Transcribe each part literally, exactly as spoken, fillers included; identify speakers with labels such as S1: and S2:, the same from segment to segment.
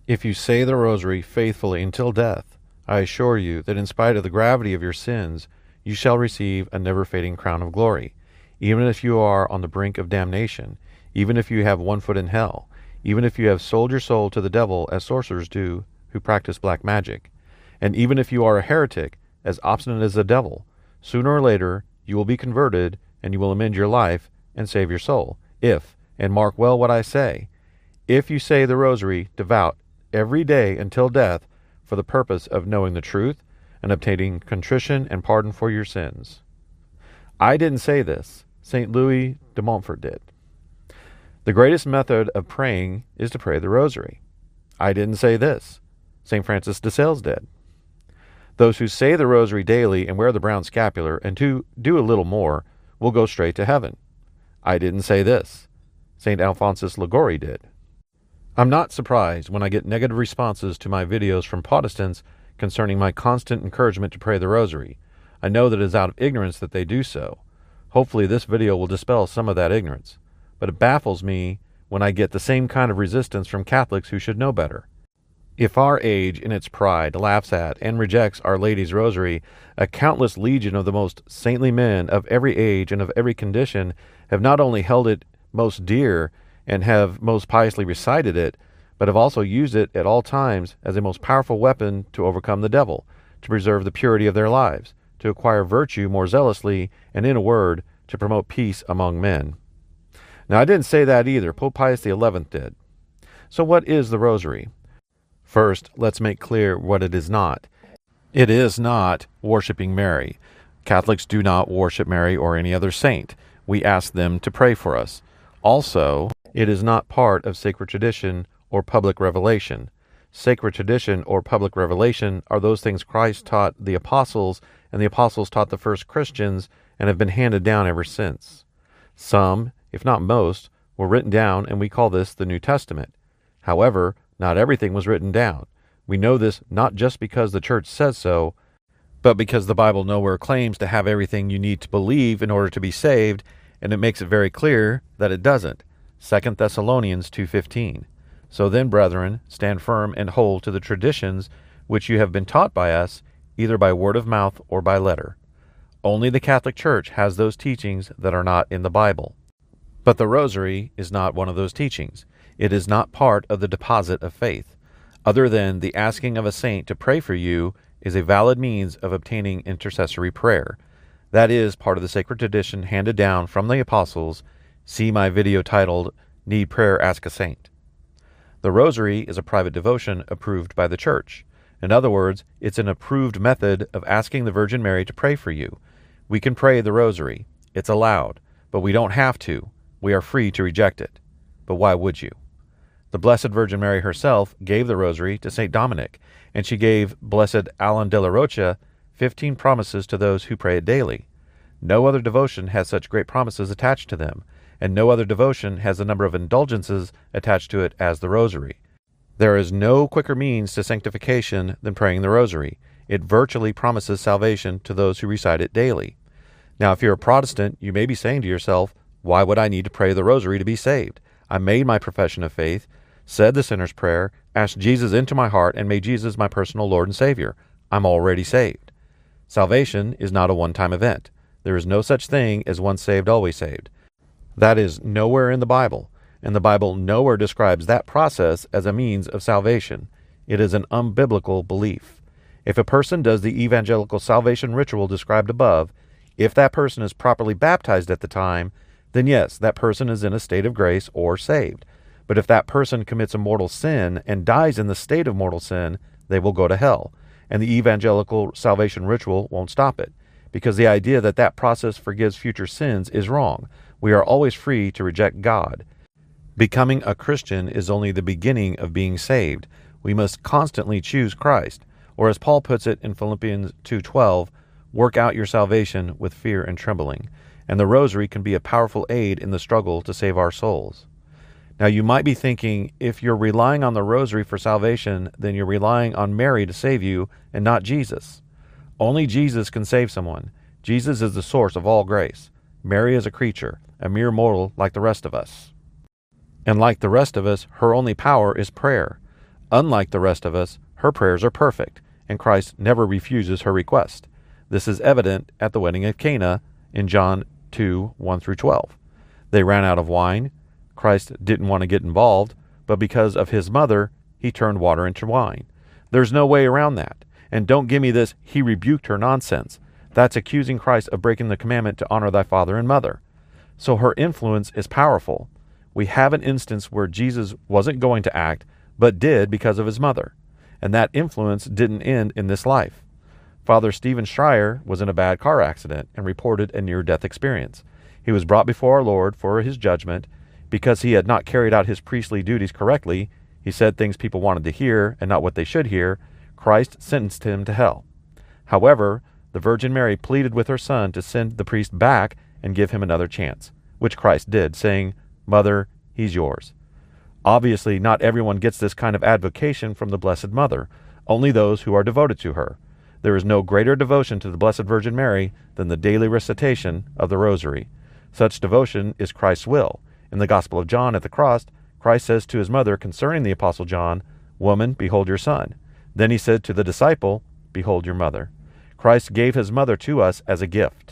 S1: If you say the rosary faithfully until death, I assure you that in spite of the gravity of your sins, you shall receive a never-fading crown of glory, even if you are on the brink of damnation, even if you have one foot in hell, even if you have sold your soul to the devil as sorcerers do who practice black magic, and even if you are a heretic as obstinate as the devil, sooner or later you will be converted and you will amend your life and save your soul. If, and mark well what I say, if you say the rosary devout every day until death for the purpose of knowing the truth and obtaining contrition and pardon for your sins. I didn't say this. Saint Louis de Montfort did. The greatest method of praying is to pray the rosary. I didn't say this. Saint Francis de Sales did. Those who say the rosary daily and wear the brown scapular and to do a little more will go straight to heaven. I didn't say this. Saint Alphonsus Liguori did. I'm not surprised when I get negative responses to my videos from Protestants concerning my constant encouragement to pray the rosary. I know that it is out of ignorance that they do so. Hopefully this video will dispel some of that ignorance. But it baffles me when I get the same kind of resistance from Catholics who should know better. If our age in its pride laughs at and rejects Our Lady's Rosary, a countless legion of the most saintly men of every age and of every condition have not only held it most dear and have most piously recited it, but have also used it at all times as a most powerful weapon to overcome the devil, to preserve the purity of their lives, to acquire virtue more zealously, and in a word, to promote peace among men. Now, I didn't say that either. Pope Pius the eleventh did. So what is the rosary? First, let's make clear what it is not. It is not worshiping Mary. Catholics do not worship Mary or any other saint. We ask them to pray for us. Also, it is not part of sacred tradition or public revelation. Sacred tradition or public revelation are those things Christ taught the apostles, and the apostles taught the first Christians, and have been handed down ever since. Some, if not most, were written down, and we call this the New Testament. However, not everything was written down. We know this not just because the Church says so, but because the Bible nowhere claims to have everything you need to believe in order to be saved, and it makes it very clear that it doesn't. Second Thessalonians two fifteen. So then, brethren, stand firm and hold to the traditions which you have been taught by us, either by word of mouth or by letter. Only the Catholic Church has those teachings that are not in the Bible. But the rosary is not one of those teachings. It is not part of the deposit of faith. Other than the asking of a saint to pray for you is a valid means of obtaining intercessory prayer. That is part of the sacred tradition handed down from the apostles. See my video titled, Need Prayer, Ask a Saint. The rosary is a private devotion approved by the Church. In other words, it's an approved method of asking the Virgin Mary to pray for you. We can pray the rosary. It's allowed, but we don't have to. We are free to reject it. But why would you? The Blessed Virgin Mary herself gave the rosary to Saint Dominic, and she gave Blessed Alan de la Rocha fifteen promises to those who pray it daily. No other devotion has such great promises attached to them, and no other devotion has the number of indulgences attached to it as the rosary. There is no quicker means to sanctification than praying the rosary. It virtually promises salvation to those who recite it daily. Now, if you're a Protestant, you may be saying to yourself, why would I need to pray the rosary to be saved? I made my profession of faith, said the sinner's prayer, asked Jesus into my heart, and made Jesus my personal Lord and Savior. I'm already saved. Salvation is not a one-time event. There is no such thing as once saved, always saved. That is nowhere in the Bible, and the Bible nowhere describes that process as a means of salvation. It is an unbiblical belief. If a person does the evangelical salvation ritual described above, if that person is properly baptized at the time, then yes, that person is in a state of grace or saved. But if that person commits a mortal sin and dies in the state of mortal sin, they will go to hell. And the evangelical salvation ritual won't stop it, because the idea that that process forgives future sins is wrong. We are always free to reject God. Becoming a Christian is only the beginning of being saved. We must constantly choose Christ, or as Paul puts it in Philippians two twelve, work out your salvation with fear and trembling. And the rosary can be a powerful aid in the struggle to save our souls. Now, you might be thinking, if you're relying on the rosary for salvation, then you're relying on Mary to save you and not Jesus. Only Jesus can save someone. Jesus is the source of all grace. Mary is a creature, a mere mortal like the rest of us. And like the rest of us, her only power is prayer. Unlike the rest of us, her prayers are perfect, and Christ never refuses her request. This is evident at the wedding at Cana in John two, one through twelve. They ran out of wine. Christ didn't want to get involved, but because of his mother, he turned water into wine. There's no way around that. And don't give me this, he rebuked her nonsense. That's accusing Christ of breaking the commandment to honor thy father and mother. So her influence is powerful. We have an instance where Jesus wasn't going to act, but did because of his mother. And that influence didn't end in this life. Father Stephen Schreier was in a bad car accident and reported a near-death experience. He was brought before our Lord for his judgment. Because he had not carried out his priestly duties correctly, he said things people wanted to hear and not what they should hear, Christ sentenced him to hell. However, the Virgin Mary pleaded with her son to send the priest back and give him another chance, which Christ did, saying, "Mother, he's yours." Obviously, not everyone gets this kind of advocation from the Blessed Mother, only those who are devoted to her. There is no greater devotion to the Blessed Virgin Mary than the daily recitation of the Rosary. Such devotion is Christ's will. In the Gospel of John at the cross, Christ says to his mother concerning the Apostle John, "Woman, behold your son." Then he said to the disciple, "Behold your mother." Christ gave his mother to us as a gift.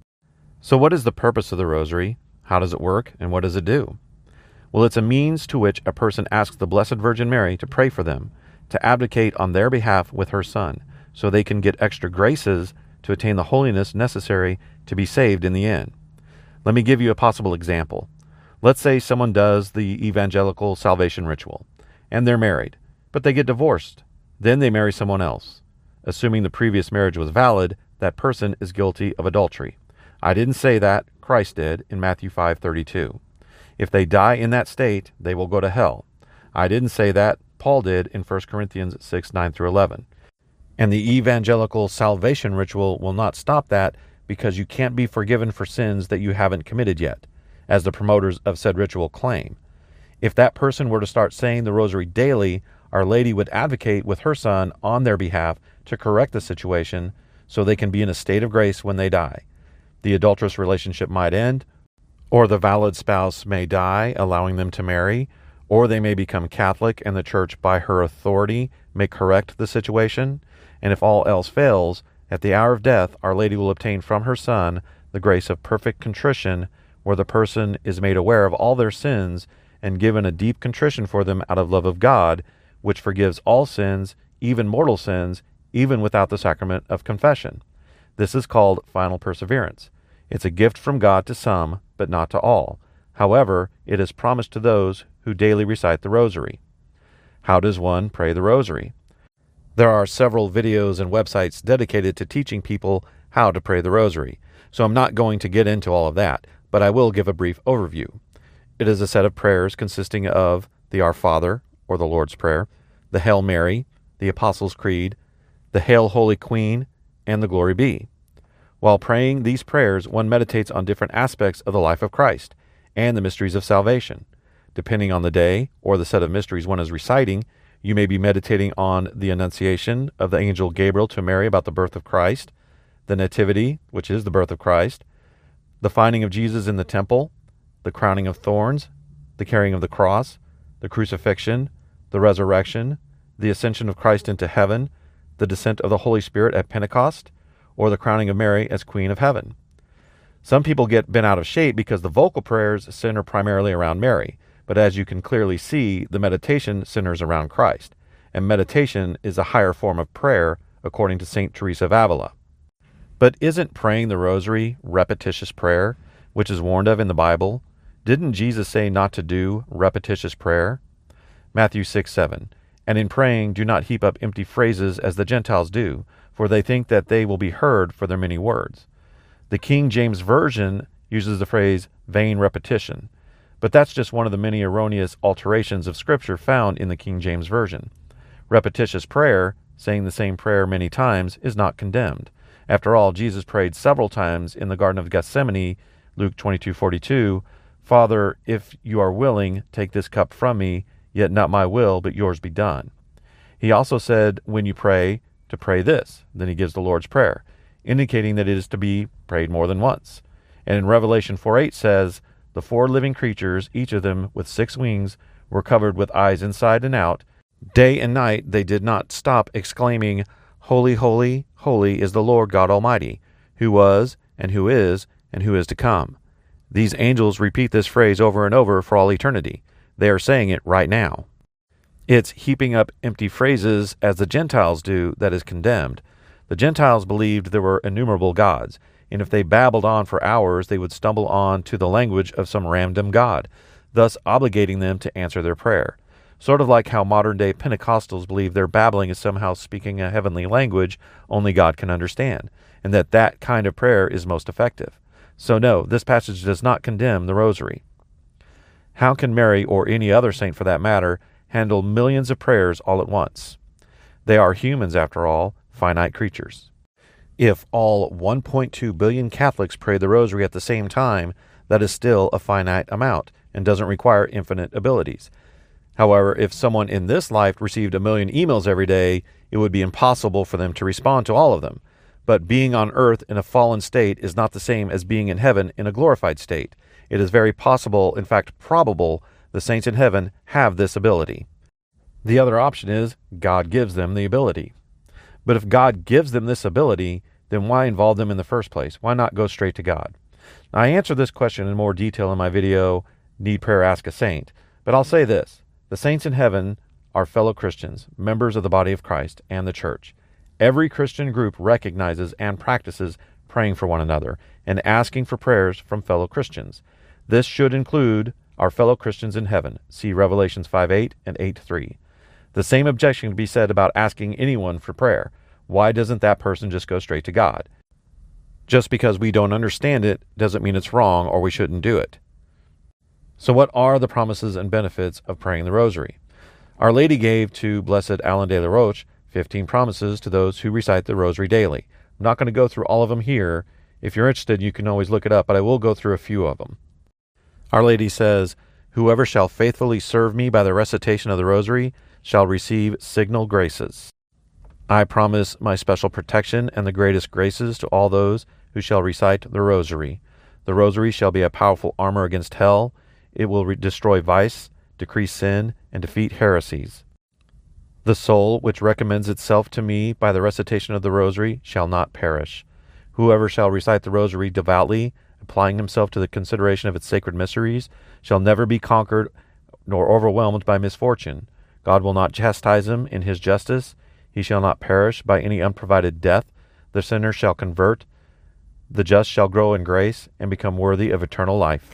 S1: So what is the purpose of the Rosary? How does it work? And what does it do? Well, it's a means to which a person asks the Blessed Virgin Mary to pray for them, to advocate on their behalf with her Son, so they can get extra graces to attain the holiness necessary to be saved in the end. Let me give you a possible example. Let's say someone does the evangelical salvation ritual, and they're married, but they get divorced. Then they marry someone else. Assuming the previous marriage was valid, that person is guilty of adultery. I didn't say that, Christ did in Matthew five thirty-two. If they die in that state, they will go to hell. I didn't say that, Paul did in First Corinthians six, nine through eleven. And the evangelical salvation ritual will not stop that, because you can't be forgiven for sins that you haven't committed yet, as the promoters of said ritual claim. If that person were to start saying the Rosary daily, Our Lady would advocate with her Son on their behalf to correct the situation so they can be in a state of grace when they die. The adulterous relationship might end, or the valid spouse may die, allowing them to marry, or they may become Catholic and the Church, by her authority, may correct the situation. And if all else fails, at the hour of death, Our Lady will obtain from her Son the grace of perfect contrition, where the person is made aware of all their sins and given a deep contrition for them out of love of God, which forgives all sins, even mortal sins, even without the sacrament of confession. This is called final perseverance. It's a gift from God to some, but not to all. However, it is promised to those who daily recite the Rosary. How does one pray the Rosary? There are several videos and websites dedicated to teaching people how to pray the Rosary, so I'm not going to get into all of that, but I will give a brief overview. It is a set of prayers consisting of the Our Father, or the Lord's Prayer, the Hail Mary, the Apostles' Creed, the Hail Holy Queen, and the Glory Be. While praying these prayers, one meditates on different aspects of the life of Christ and the mysteries of salvation. Depending on the day or the set of mysteries one is reciting, you may be meditating on the Annunciation of the angel Gabriel to Mary about the birth of Christ, the Nativity, which is the birth of Christ, the finding of Jesus in the temple, the crowning of thorns, the carrying of the cross, the crucifixion, the resurrection, the ascension of Christ into heaven, the descent of the Holy Spirit at Pentecost, or the crowning of Mary as Queen of Heaven. Some people get bent out of shape because the vocal prayers center primarily around Mary, but as you can clearly see, the meditation centers around Christ, and meditation is a higher form of prayer, according to Saint Teresa of Avila. But isn't praying the Rosary repetitious prayer, which is warned of in the Bible? Didn't Jesus say not to do repetitious prayer? Matthew six, seven. And in praying, do not heap up empty phrases as the Gentiles do, for they think that they will be heard for their many words. The King James Version uses the phrase vain repetition, but that's just one of the many erroneous alterations of Scripture found in the King James Version. Repetitious prayer, saying the same prayer many times, is not condemned. After all, Jesus prayed several times in the Garden of Gethsemane, Luke twenty-two forty-two, Father, if you are willing, take this cup from me, yet not my will, but yours be done. He also said, when you pray, to pray this. Then he gives the Lord's Prayer, indicating that it is to be prayed more than once. And in Revelation four eight says, the four living creatures, each of them with six wings, were covered with eyes inside and out, Day and night they did not stop exclaiming, "Holy, holy, holy is the Lord God Almighty, who was, and who is, and who is to come." These angels repeat this phrase over and over for all eternity. They are saying it right now. It's heaping up empty phrases as the Gentiles do that is condemned. The Gentiles believed there were innumerable gods, and if they babbled on for hours, they would stumble on to the language of some random god, thus obligating them to answer their prayer. Sort of like how modern-day Pentecostals believe their babbling is somehow speaking a heavenly language only God can understand, and that that kind of prayer is most effective. So no, this passage does not condemn the rosary. How can Mary, or any other saint for that matter, handle millions of prayers all at once? They are humans, after all, finite creatures. If all one point two billion Catholics pray the rosary at the same time, that is still a finite amount and doesn't require infinite abilities. However, if someone in this life received a million emails every day, it would be impossible for them to respond to all of them. But being on earth in a fallen state is not the same as being in heaven in a glorified state. It is very possible, in fact probable, the saints in heaven have this ability. The other option is God gives them the ability. But if God gives them this ability, then why involve them in the first place? Why not go straight to God? Now, I answer this question in more detail in my video, Need Prayer, Ask a Saint. But I'll say this. The saints in heaven are fellow Christians, members of the body of Christ and the church. Every Christian group recognizes and practices praying for one another and asking for prayers from fellow Christians. This should include our fellow Christians in heaven. See Revelations five eight and eight three. The same objection can be said about asking anyone for prayer. Why doesn't that person just go straight to God? Just because we don't understand it doesn't mean it's wrong or we shouldn't do it. So what are the promises and benefits of praying the rosary? Our Lady gave to Blessed Alan de la Roche fifteen promises to those who recite the rosary daily. I'm not going to go through all of them here. If you're interested, you can always look it up, but I will go through a few of them. Our Lady says, "Whoever shall faithfully serve me by the recitation of the rosary shall receive signal graces. I promise my special protection and the greatest graces to all those who shall recite the rosary. The rosary shall be a powerful armor against hell. It will re- destroy vice, decrease sin, and defeat heresies. The soul which recommends itself to me by the recitation of the rosary shall not perish. Whoever shall recite the rosary devoutly, applying himself to the consideration of its sacred mysteries, shall never be conquered nor overwhelmed by misfortune. God will not chastise him in his justice. He shall not perish by any unprovided death. The sinner shall convert. The just shall grow in grace and become worthy of eternal life.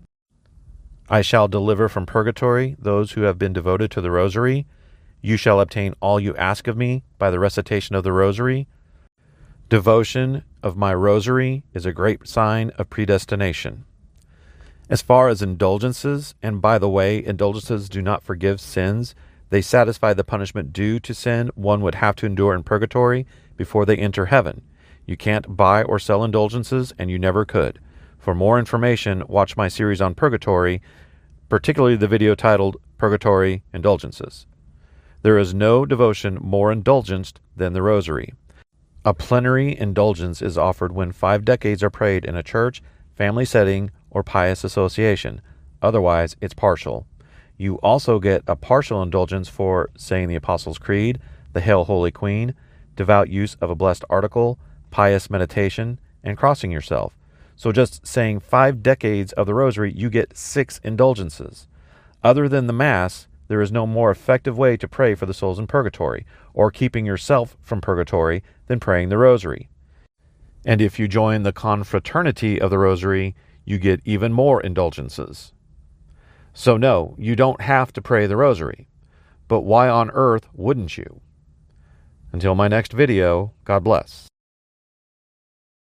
S1: I shall deliver from purgatory those who have been devoted to the rosary. You shall obtain all you ask of me by the recitation of the rosary. Devotion of my rosary is a great sign of predestination." As far as indulgences, and by the way, indulgences do not forgive sins, they satisfy the punishment due to sin one would have to endure in purgatory before they enter heaven. You can't buy or sell indulgences, and you never could. For more information, watch my series on purgatory, particularly the video titled Purgatory Indulgences. There is no devotion more indulgent than the rosary. A plenary indulgence is offered when five decades are prayed in a church, family setting, or pious association. Otherwise, it's partial. You also get a partial indulgence for saying the Apostles' Creed, the Hail Holy Queen, devout use of a blessed article, pious meditation, and crossing yourself. So just saying five decades of the rosary, you get six indulgences. Other than the Mass, there is no more effective way to pray for the souls in purgatory, or keeping yourself from purgatory, than praying the rosary. And if you join the confraternity of the rosary, you get even more indulgences. So no, you don't have to pray the rosary. But why on earth wouldn't you? Until my next video, God bless.